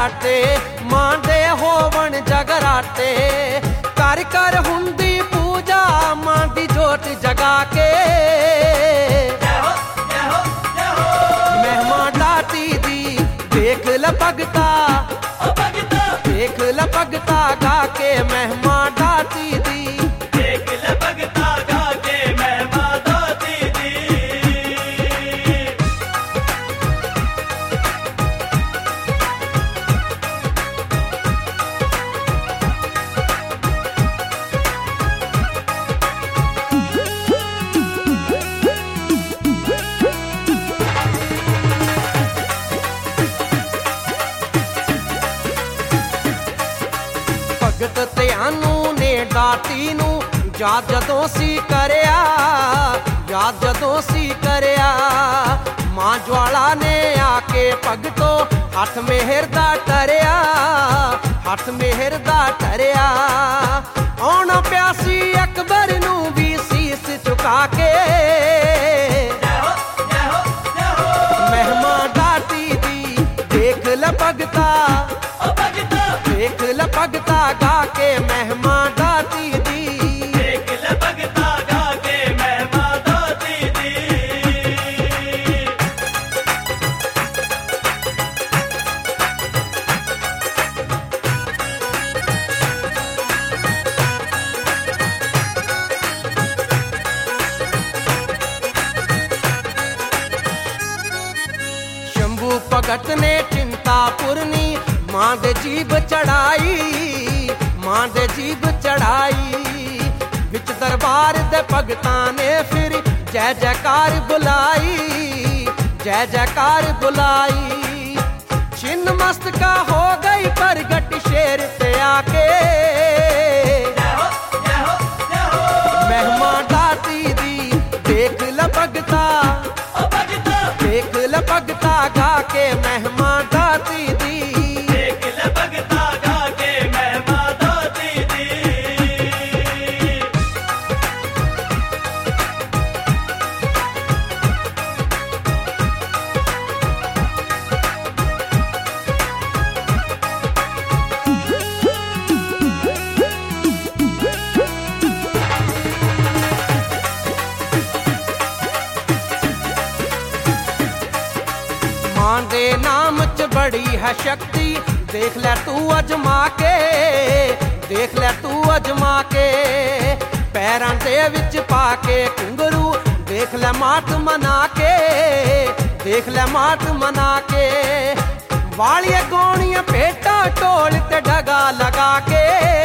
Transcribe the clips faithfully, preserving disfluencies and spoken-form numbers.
जगराटे मां दे होवन जगराटे कर कर हुंदी पूजा मां दी जोत जगा के महिमा दाती दी देख ल भगता देख ल भगता गा के महिमा दाती दी देख ल भगता गा के महिमा दाती दी। भगत त्यानू ने दाती नू याद जदों सी करया याद जदों सी करया मां ज्वाला ने आके भगतो हथ मेहर दा टरिया हथ मेहर दा टरिया आउणा प्यासी अकबर नू भी सीस चुका के महिमा दाती दी देख ल भगता देख ल भगता गा के महिमा दाती दी देख ल भगता गा के महिमा दाती दी। शंभू भगत ने चिंता पुरनी मां दे जीब चढ़ाई मां दे जीब चढ़ाई विच दरबार दे भगतां ने फिर जय जयकार बुलाई जय जयकार बुलाई छिन्न मस्तका हो गई प्रगट शेर पे आके महिमा दाती दी देख ल भगता देख ल भगता गा के महिमा दाती दी मां दे नाम च बड़ी है शक्ति देख ले तू अजमा के देख ले तू अजमा के पैरां दे विच पाके घुंघरू देख ले मात मना के देख ले मात मना के वालिया गोणियां पेटा ढोल ते डगा लगा के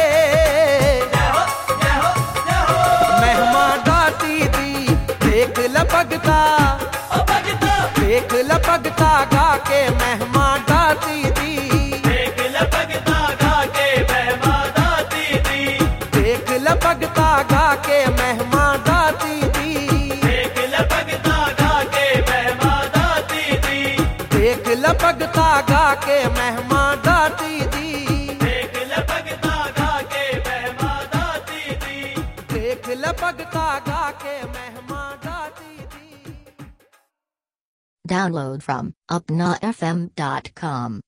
महिमा दाती दी देख ल भगता देख ल भगता गा के महिमा दाती दी देख ल भगता गा के महिमा दाती दी देख ल भगता गा के महिमा दाती दी देख ल भगता गा के महिमा दाती दी देख ल भगता गा के महिमा दाती दी देख ल भगता गा के महिमा दाती दी देख ल भगता गा के महिमा दाती दी। Download from upna f m dot com.